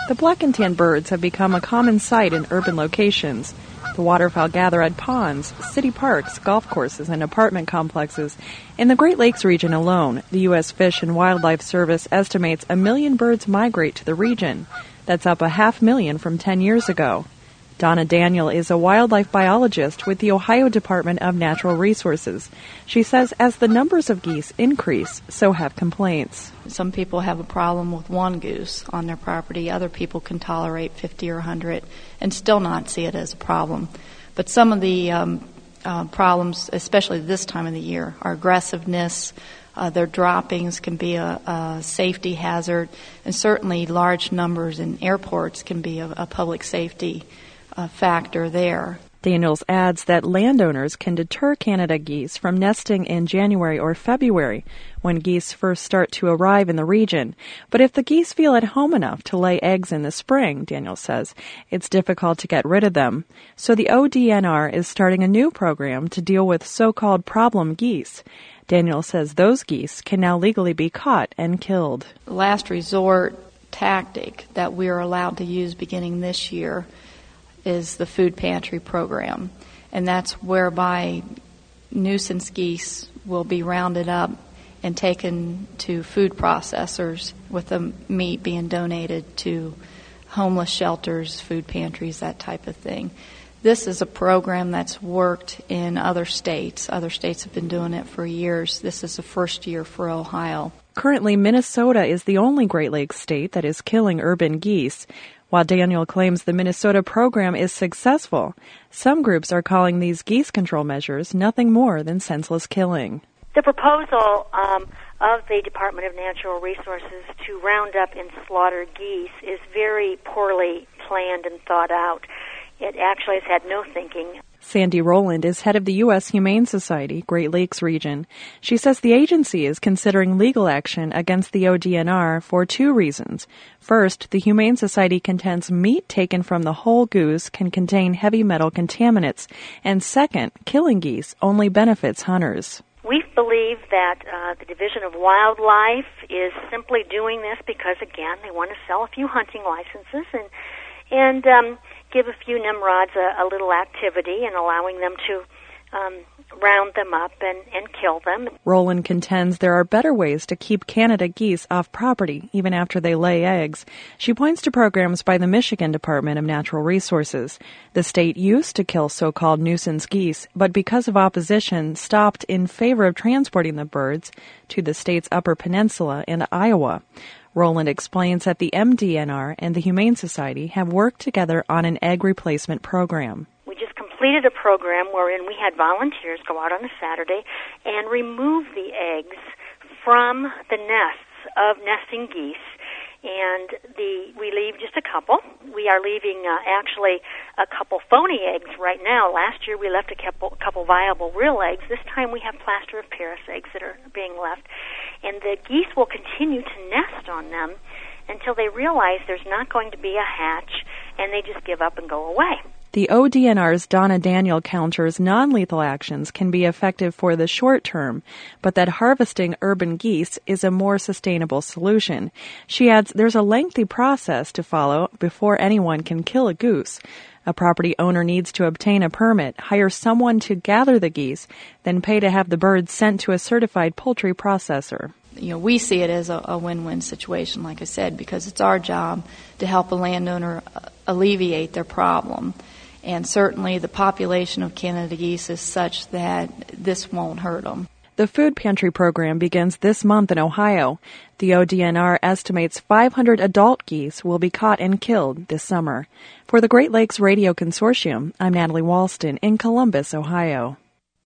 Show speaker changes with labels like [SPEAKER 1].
[SPEAKER 1] The black and tan birds have become a common sight in urban locations. The waterfowl gather at ponds, city parks, golf courses, and apartment complexes. In the Great Lakes region alone, the U.S. Fish and Wildlife Service estimates 1 million birds migrate to the region. That's up 500,000 from 10 years ago. Donna Daniel is a wildlife biologist with the Ohio Department of Natural Resources. She says as the numbers of geese increase, so have complaints.
[SPEAKER 2] Some people have a problem with one goose on their property. Other people can tolerate 50 or 100 and still not see it as a problem. But some of the problems, especially this time of the year, are aggressiveness. Their droppings can be a safety hazard, and certainly large numbers in airports can be a public safety factor there.
[SPEAKER 1] Daniels adds that landowners can deter Canada geese from nesting in January or February, when geese first start to arrive in the region. But if the geese feel at home enough to lay eggs in the spring, Daniels says, it's difficult to get rid of them. So the ODNR is starting a new program to deal with so-called problem geese. Daniels says those geese can now legally be caught and killed.
[SPEAKER 2] The last resort tactic that we are allowed to use beginning this year is the food pantry program, and that's whereby nuisance geese will be rounded up and taken to food processors, with the meat being donated to homeless shelters, food pantries, that type of thing. This is a program that's worked in other states. Other states have been doing it for years. This is the first year for Ohio.
[SPEAKER 1] Currently, Minnesota is the only Great Lakes state that is killing urban geese. While Daniel claims the Minnesota program is successful, some groups are calling these geese control measures nothing more than senseless killing.
[SPEAKER 3] The proposal of the Department of Natural Resources to round up and slaughter geese is very poorly planned and thought out. It actually has had no thinking.
[SPEAKER 1] Sandy Rowland is head of the U.S. Humane Society, Great Lakes region. She says the agency is considering legal action against the ODNR for 2 reasons. First, the Humane Society contends meat taken from the whole goose can contain heavy metal contaminants. And second, killing geese only benefits hunters.
[SPEAKER 3] We believe that the Division of Wildlife is simply doing this because, again, they want to sell a few hunting licenses and give a few Nimrods a little activity and allowing them to round them up and kill them.
[SPEAKER 1] Rowland contends there are better ways to keep Canada geese off property, even after they lay eggs. She points to programs by the Michigan Department of Natural Resources. The state used to kill so-called nuisance geese, but because of opposition, stopped in favor of transporting the birds to the state's Upper Peninsula and Iowa. Rowland explains that the MDNR and the Humane Society have worked together on an egg replacement program.
[SPEAKER 3] We just completed a program wherein we had volunteers go out on a Saturday and remove the eggs from the nests of nesting geese. And we leave just a couple. We are leaving actually a couple phony eggs right now. Last year we left a couple viable real eggs. This time we have plaster of Paris eggs that are being left. And the geese will continue to nest on them until they realize there's not going to be a hatch, and they just give up and go away.
[SPEAKER 1] The ODNR's Donna Daniel counters non-lethal actions can be effective for the short term, but that harvesting urban geese is a more sustainable solution. She adds there's a lengthy process to follow before anyone can kill a goose. A property owner needs to obtain a permit, hire someone to gather the geese, then pay to have the birds sent to a certified poultry processor.
[SPEAKER 2] We see it as a win-win situation, like I said, because it's our job to help a landowner alleviate their problem. And certainly the population of Canada geese is such that this won't hurt them.
[SPEAKER 1] The food pantry program begins this month in Ohio. The ODNR estimates 500 adult geese will be caught and killed this summer. For the Great Lakes Radio Consortium, I'm Natalie Walston in Columbus, Ohio.